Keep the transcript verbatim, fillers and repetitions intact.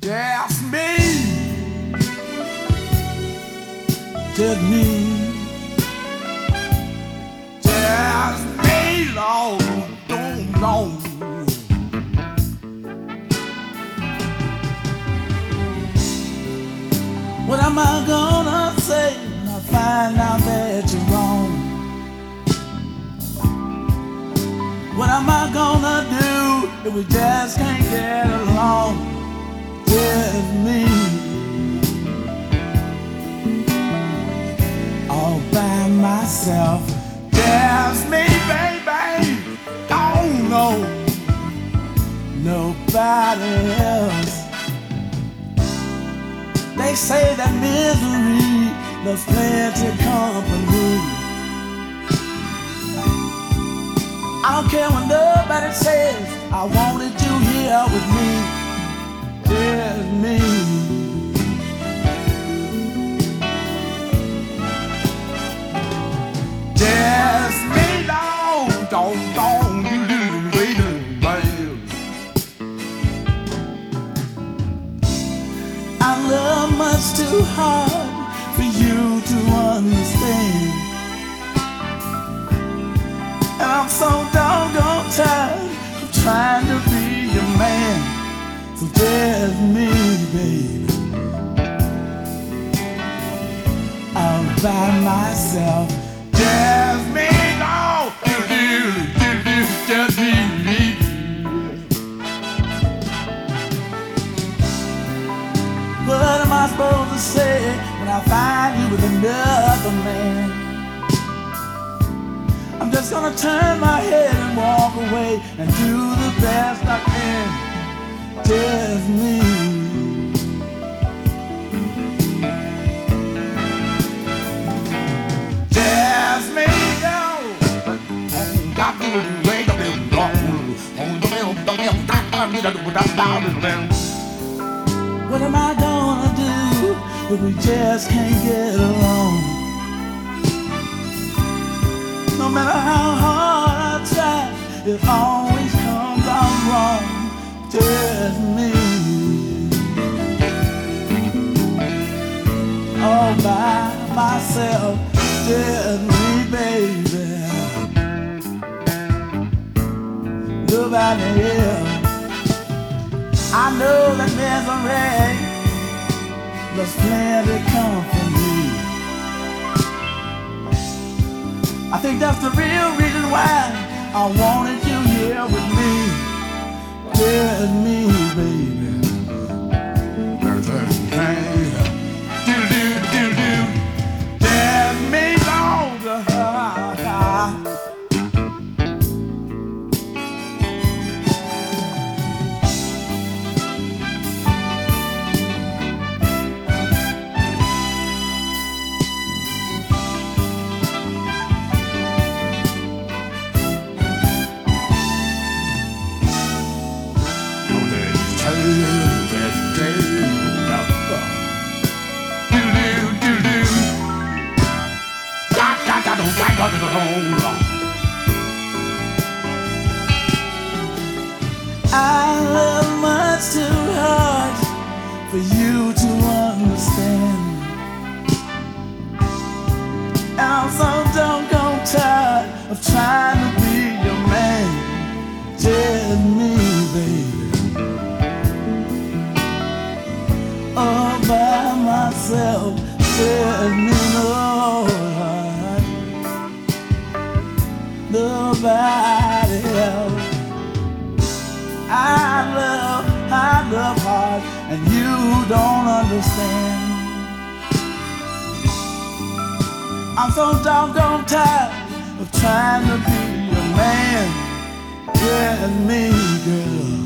Just me, just me, just me, Lord, don't know. What am I gonna say when I find out that you're wrong? What am I gonna do if we just can't get along? Just me, all by myself. Just me, baby, don't know nobody else. They say that misery loves plenty company. I don't care what nobody says, I wanted you here with me. Just me, just me, Lord, don't, don't you do it, baby. I love much too hard for you to understand, and I'm so doggone tired of trying to be your man. So just me, baby, all by myself. Just me, no, just me. What am I supposed to say when I find you with another man? I'm just gonna turn my head and walk away and do the best I can. Just me, just me, yo. What am I gonna do if we just can't get along? No matter how hard I try, it always comes out wrong. Just me, all by myself. Just me, baby, nobody else. I know that misery loves plenty company. I think that's the real reason why I wanted you here with me. Just me, baby. Do do do do. Just me, Lord. I love much too hard for you to understand, and I'm so doggone tired of trying to be your man. Just me, baby, all by myself. Just me, Lord, nobody else. I love, I love hard, and you don't understand. I'm so doggone tired of trying to be a man. Yeah, me, girl.